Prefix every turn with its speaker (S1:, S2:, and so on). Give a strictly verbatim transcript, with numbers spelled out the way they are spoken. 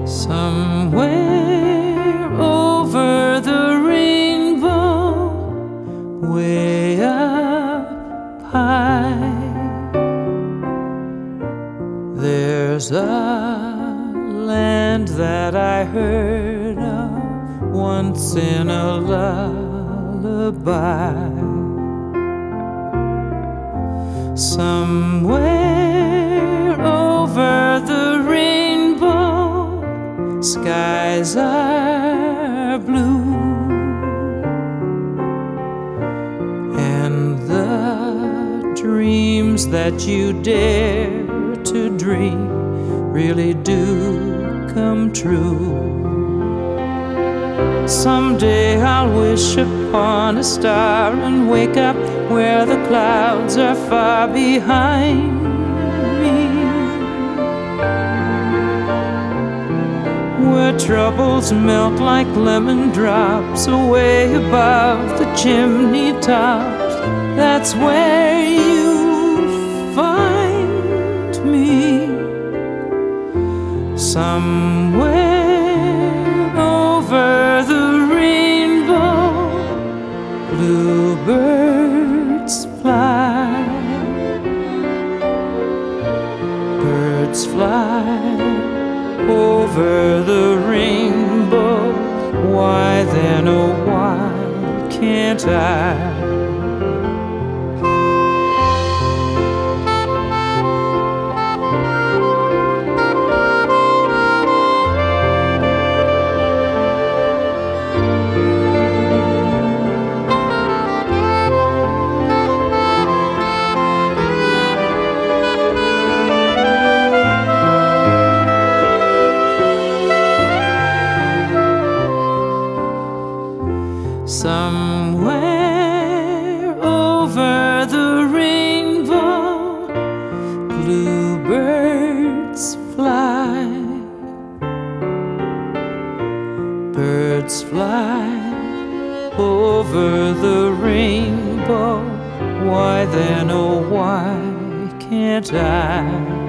S1: Somewhere over the rainbow, way up high, there's a land that I heard of once in a lullaby. Somewhere over the rainbow, skies are blue, and the dreams that you dare to dream really do come true. Someday I'll wish upon a star and wake up where the clouds are far behind me, where troubles melt like lemon drops away above the chimney tops. That's where you'll find me. Somewhere over the rainbow, bluebirds fly, birds fly over the rainbow. Why then, oh why can't I? Somewhere over the rainbow, bluebirds fly, birds fly over the rainbow. Why then, oh why can't I?